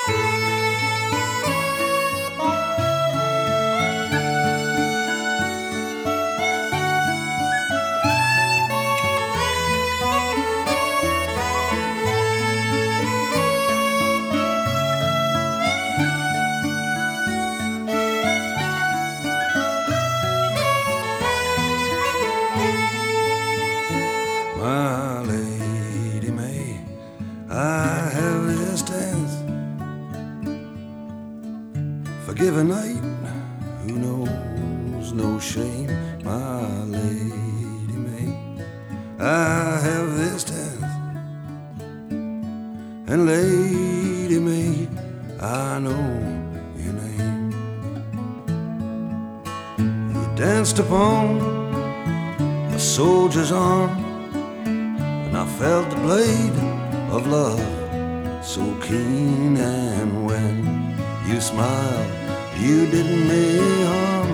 My Lady May, I have this dance. Forgive a night who knows no shame. My Lady May, I have this dance. And Lady May, I know your name. You danced upon a soldier's arm, and I felt the blade of love so keen. And when you smiled, you did me harm,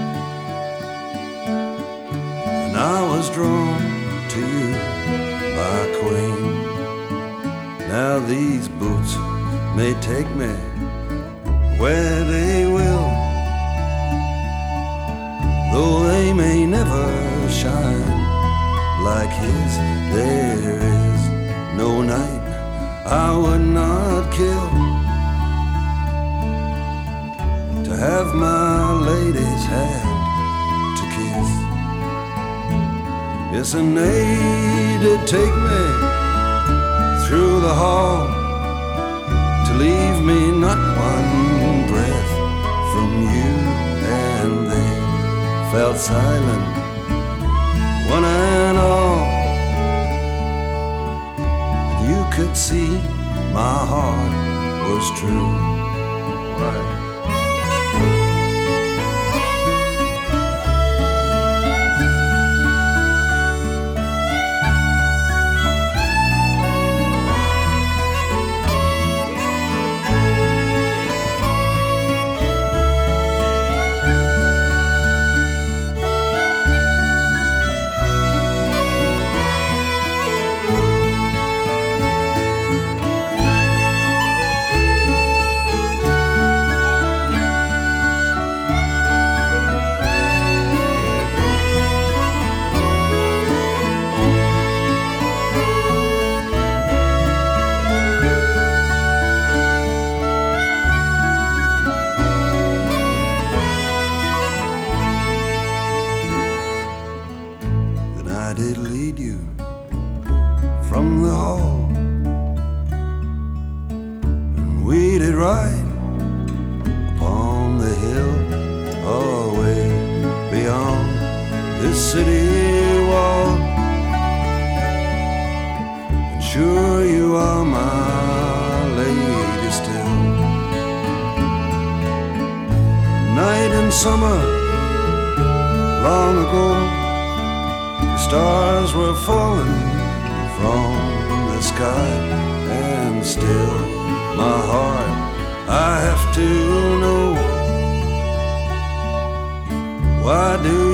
and I was drawn to you, my queen. Now these boots may take me where they will, though they may never shine like his. There is no night I would not kill to have my lady's hand to kiss. Yes, and they did take me through the hall to leave me not one breath from you, and they fell silent, one and all. You could see my heart was true. Right. I did lead you from the hall, and we did ride upon the hill away beyond this city wall. And sure you are my lady still. Night in summer long ago, stars were falling from the sky, and still my heart, I have to know, why do